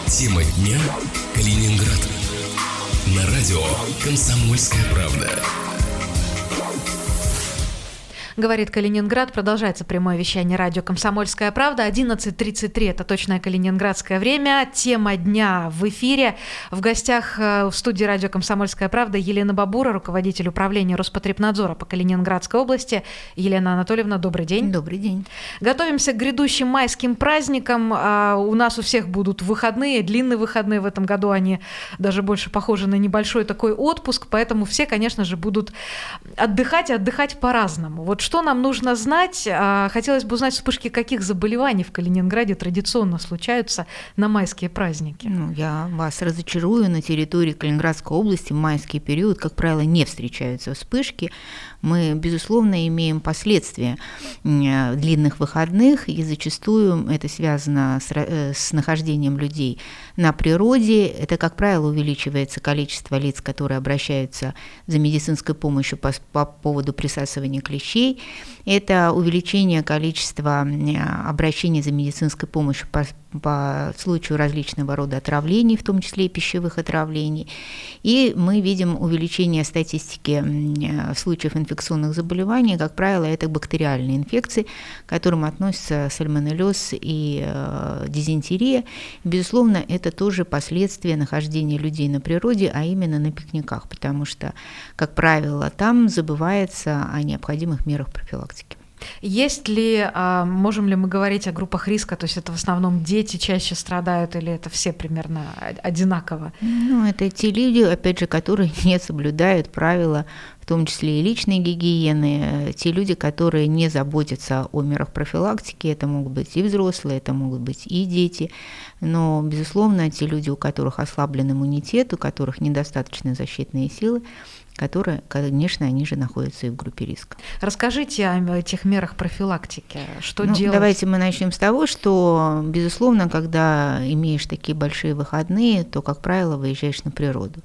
Тема дня Калининград. На радио «Комсомольская правда». Говорит Калининград. Продолжается прямое вещание радио «Комсомольская правда». 11:33 – это точное калининградское время. Тема дня в эфире. В гостях в студии радио «Комсомольская правда» Елена Бабура, руководитель управления Роспотребнадзора по Калининградской области. Елена Анатольевна, добрый день. Добрый день. Готовимся к грядущим майским праздникам. У нас у всех будут выходные, длинные выходные. В этом году они даже больше похожи на небольшой такой отпуск. Поэтому все, конечно же, будут отдыхать и отдыхать по-разному. Вот что нам нужно знать? Хотелось бы узнать, вспышки каких заболеваний в Калининграде традиционно случаются на майские праздники. Я вас разочарую. На территории Калининградской области в майский период, как правило, не встречаются вспышки. Мы, безусловно, имеем последствия длинных выходных, и зачастую это связано с нахождением людей на природе. Это, как правило, увеличивается количество лиц, которые обращаются за медицинской помощью по поводу присасывания клещей. Это увеличение количества обращений за медицинской помощью по случаю различного рода отравлений, в том числе и пищевых отравлений. И мы видим увеличение статистики случаев инфекционных заболеваний. Как правило, это бактериальные инфекции, к которым относятся сальмонеллез и дизентерия. Безусловно, это тоже последствия нахождения людей на природе, а именно на пикниках, потому что, как правило, там забывается о необходимых мерах профилактики. Есть ли, можем ли мы говорить о группах риска, то есть это в основном дети чаще страдают или это все примерно одинаково? Это те люди, опять же, которые не соблюдают правила, в том числе и личной гигиены, те люди, которые не заботятся о мерах профилактики, это могут быть и взрослые, это могут быть и дети, но, безусловно, те люди, у которых ослаблен иммунитет, у которых недостаточно защитные силы, которые, конечно, они же находятся и в группе риска. Расскажите о этих мерах профилактики. Что делать? Давайте мы начнем с того, что, безусловно, когда имеешь такие большие выходные, то, как правило, выезжаешь на природу.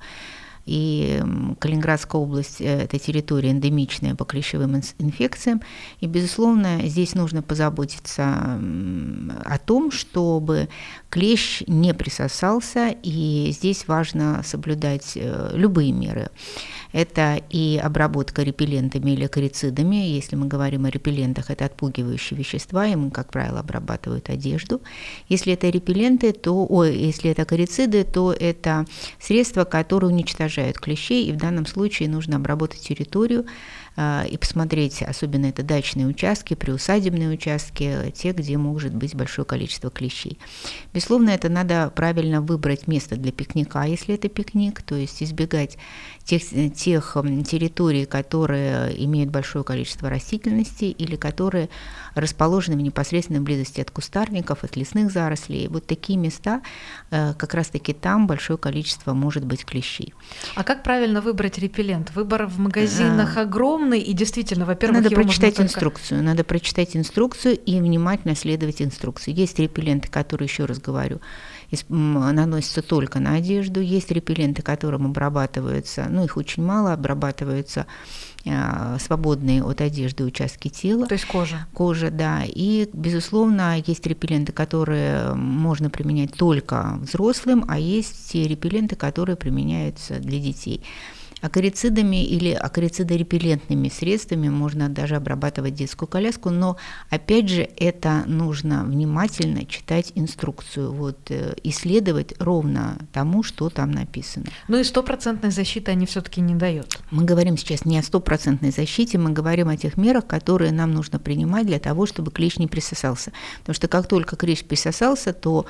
И Калининградская область – это территория эндемичная по клещевым инфекциям. И, безусловно, здесь нужно позаботиться о том, чтобы клещ не присосался, и здесь важно соблюдать любые меры. Это и обработка репеллентами или акарицидами. Если мы говорим о репеллентах, это отпугивающие вещества, им, как правило, обрабатывают одежду. Если это репелленты, если это акарициды, то это средства, которые уничтожают клещей, и в данном случае нужно обработать территорию и посмотреть, особенно это дачные участки, приусадебные участки, те, где может быть большое количество клещей. Безусловно, это надо правильно выбрать место для пикника, если это пикник, то есть избегать тех территорий, которые имеют большое количество растительности или которые расположены в непосредственной близости от кустарников, от лесных зарослей. Вот такие места, как раз-таки там большое количество может быть клещей. А как правильно выбрать репеллент? Выбор в магазинах огромный, и действительно, во-первых, надо прочитать инструкцию. Надо прочитать инструкцию и внимательно следовать инструкции. Есть репелленты, которые, еще раз говорю, наносятся только на одежду. Есть репелленты, которым обрабатываются, их очень мало, обрабатываются свободные от одежды участки тела. То есть кожа. Кожа, да. И, безусловно, есть репелленты, которые можно применять только взрослым, а есть те репелленты, которые применяются для детей. Акарицидами или акарицидорепеллентными средствами можно даже обрабатывать детскую коляску, но, опять же, это нужно внимательно читать инструкцию, исследовать ровно тому, что там написано. И стопроцентной защиты они все-таки не дают. Мы говорим сейчас не о стопроцентной защите, мы говорим о тех мерах, которые нам нужно принимать для того, чтобы клещ не присосался. Потому что как только клещ присосался, то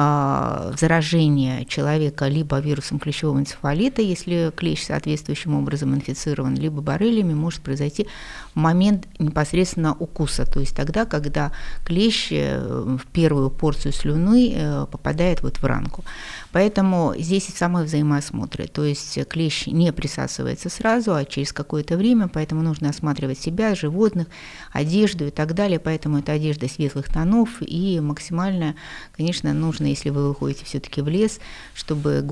заражение человека либо вирусом клещевого энцефалита, если клещ соответствующим образом инфицирован, либо боррелиями, может произойти в момент непосредственно укуса, то есть тогда, когда клещ в первую порцию слюны попадает в ранку. Поэтому здесь и самый взаимоосмотр, то есть клещ не присасывается сразу, а через какое-то время, поэтому нужно осматривать себя, животных, одежду и так далее, поэтому это одежда светлых тонов, и максимально, конечно, нужно, если вы выходите все-таки в лес, чтобы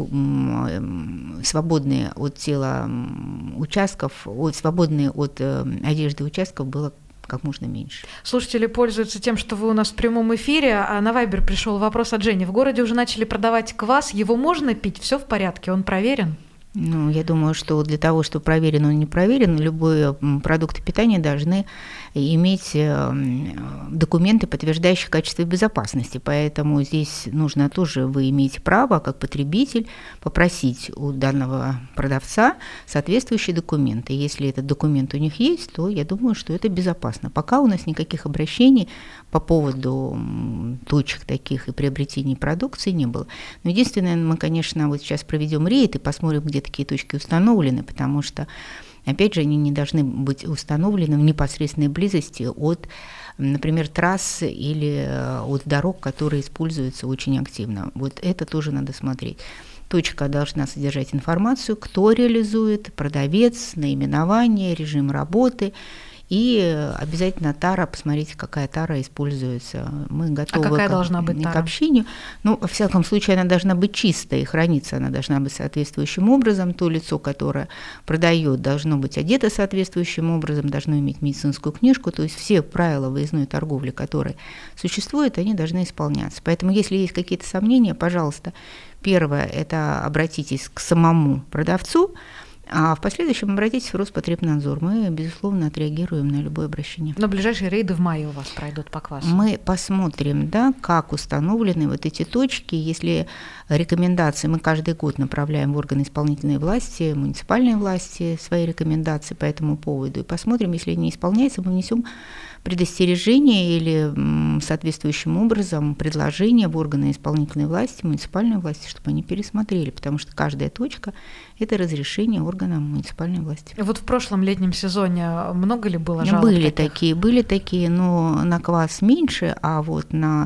свободные от тела участков, свободные от одежды участков было как можно меньше. Слушатели пользуются тем, что вы у нас в прямом эфире, а на Вайбер пришел вопрос от Жени. В городе уже начали продавать квас, его можно пить, все в порядке, он проверен? Ну, я думаю, что для того, чтобы проверен он не проверен, любые продукты питания должны иметь документы, подтверждающие качество и безопасности. Поэтому здесь нужно тоже, вы имеете право, как потребитель, попросить у данного продавца соответствующие документы. Если этот документ у них есть, то я думаю, что это безопасно. Пока у нас никаких обращений по поводу точек таких и приобретений продукции не было. Но единственное, мы, конечно, вот сейчас проведем рейд и посмотрим, где такие точки установлены, потому что, опять же, они не должны быть установлены в непосредственной близости от, например, трасс или от дорог, которые используются очень активно. Вот это тоже надо смотреть. Точка должна содержать информацию, кто реализует, продавец, наименование, режим работы. И обязательно тара, посмотрите, какая тара используется. Мы готовы какая должна быть тара? К общению. Ну, во всяком случае, она должна быть чистая и храниться она должна быть соответствующим образом. То лицо, которое продает, должно быть одето соответствующим образом, должно иметь медицинскую книжку. То есть все правила выездной торговли, которые существуют, они должны исполняться. Поэтому, если есть какие-то сомнения, пожалуйста, первое – это обратитесь к самому продавцу, а в последующем обратитесь в Роспотребнадзор. Мы, безусловно, отреагируем на любое обращение. Но ближайшие рейды в мае у вас пройдут по квасу. Мы посмотрим, да, как установлены вот эти точки. Если рекомендации, мы каждый год направляем в органы исполнительной власти, муниципальной власти свои рекомендации по этому поводу. И посмотрим, если они исполняются, мы внесем предостережение или соответствующим образом предложение в органы исполнительной власти, муниципальной власти, чтобы они пересмотрели, потому что каждая точка – это разрешение органам муниципальной власти. Вот в прошлом летнем сезоне много ли было жалоб? Были такие, но на квас меньше, а вот на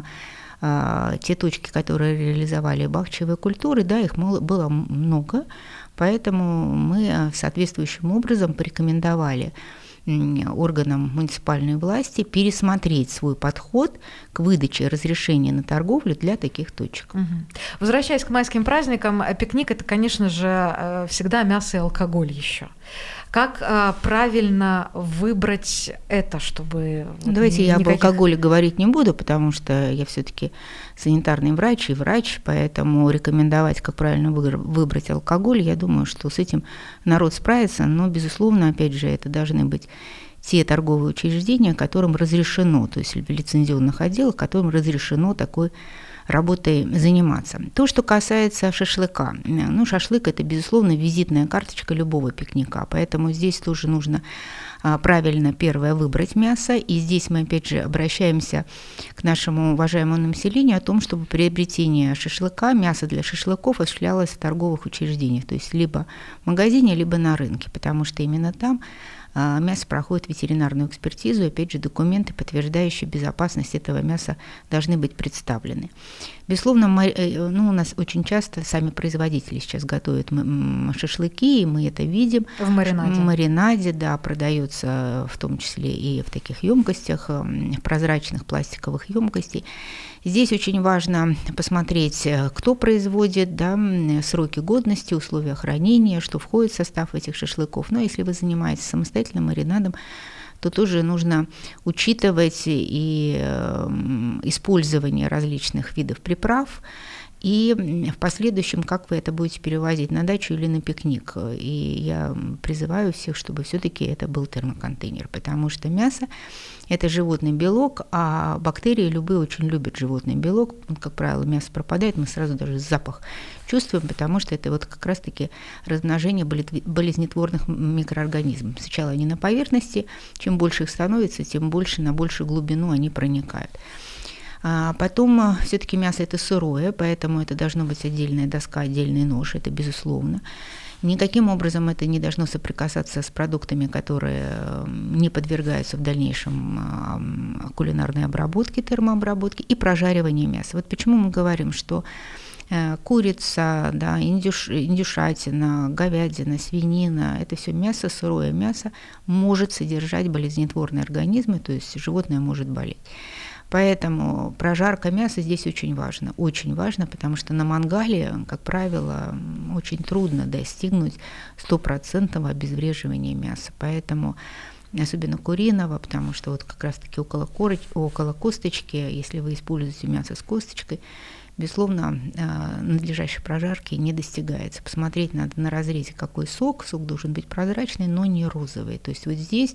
те точки, которые реализовали бахчевые культуры, да, их было много, поэтому мы соответствующим образом порекомендовали органам муниципальной власти пересмотреть свой подход к выдаче разрешения на торговлю для таких точек. Угу. Возвращаясь к майским праздникам, пикник – это, конечно же, всегда мясо и алкоголь еще. Как правильно выбрать это, чтобы… Давайте я об алкоголе говорить не буду, потому что я все-таки санитарный врач и врач, поэтому рекомендовать, как правильно выбрать алкоголь, я думаю, что с этим народ справится, но, безусловно, опять же, это должны быть те торговые учреждения, которым разрешено, то есть в лицензионных отделах, которым разрешено такой работой заниматься. То, что касается шашлыка. Ну, шашлык – это, безусловно, визитная карточка любого пикника, поэтому здесь тоже нужно правильно, первое, выбрать мясо. И здесь мы, опять же, обращаемся к нашему уважаемому населению о том, чтобы приобретение шашлыка, мяса для шашлыков осуществлялось в торговых учреждениях, то есть либо в магазине, либо на рынке, потому что именно там мясо проходит ветеринарную экспертизу, и, опять же, документы, подтверждающие безопасность этого мяса, должны быть представлены. Безусловно, у нас очень часто сами производители сейчас готовят шашлыки, и мы это видим. В маринаде. В маринаде, да, продается в том числе и в таких емкостях, в прозрачных пластиковых емкостей. Здесь очень важно посмотреть, кто производит, да, сроки годности, условия хранения, что входит в состав этих шашлыков. Но если вы занимаетесь самостоятельным маринадом, то тоже нужно учитывать и использование различных видов приправ, и в последующем, как вы это будете перевозить, на дачу или на пикник. И я призываю всех, чтобы все-таки это был термоконтейнер, потому что мясо – это животный белок, а бактерии любые очень любят животный белок. Как правило, мясо пропадает, мы сразу даже запах чувствуем, потому что это вот как раз-таки размножение болезнетворных микроорганизмов. Сначала они на поверхности, чем больше их становится, тем больше на большую глубину они проникают. Потом все-таки мясо это сырое, поэтому это должно быть отдельная доска, отдельный нож, это безусловно. Никаким образом это не должно соприкасаться с продуктами, которые не подвергаются в дальнейшем кулинарной обработке, термообработке и прожариванию мяса. Вот почему мы говорим, что курица, да, индюшатина, говядина, свинина, это все мясо, сырое мясо может содержать болезнетворные организмы, то есть животное может болеть. Поэтому прожарка мяса здесь очень важно, потому что на мангале, как правило, очень трудно достигнуть 100% обезвреживания мяса. Поэтому особенно куриного, потому что вот как раз-таки около косточки, если вы используете мясо с косточкой, безусловно, надлежащей прожарки не достигается. Посмотреть надо на разрезе, какой сок. Сок должен быть прозрачный, но не розовый. То есть вот здесь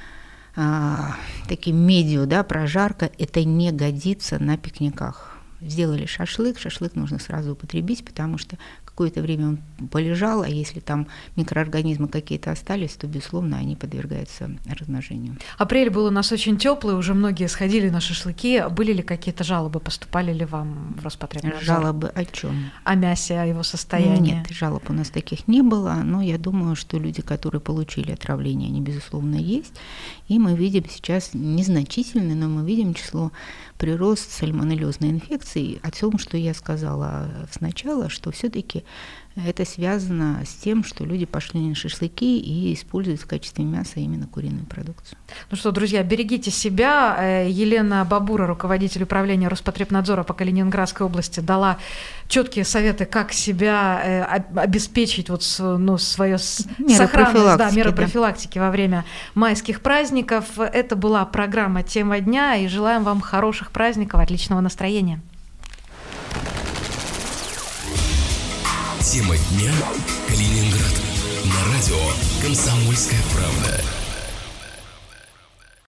таким медио, да, прожарка, это не годится на пикниках. Сделали шашлык нужно сразу употребить, потому что какое-то время он полежал, а если там микроорганизмы какие-то остались, то, безусловно, они подвергаются размножению. Апрель был у нас очень теплый, уже многие сходили на шашлыки. Были ли какие-то жалобы, поступали ли вам в Роспотребнадзор? Жалобы о чем? О мясе, о его состоянии? Нет, жалоб у нас таких не было, но я думаю, что люди, которые получили отравление, они, безусловно, есть. И мы видим сейчас незначительный, но мы видим прирост сальмонеллезной инфекции. О том, что я сказала сначала, что все-таки это связано с тем, что люди пошли на шашлыки и используют в качестве мяса именно куриную продукцию. Ну что, друзья, берегите себя. Елена Бабура, руководитель управления Роспотребнадзора по Калининградской области, дала четкие советы, как себя обеспечить свою сохранность, меры профилактики во время майских праздников. Это была программа «Тема дня», и желаем вам хороших праздников, отличного настроения. Тема дня. Калининград. На радио «Комсомольская правда».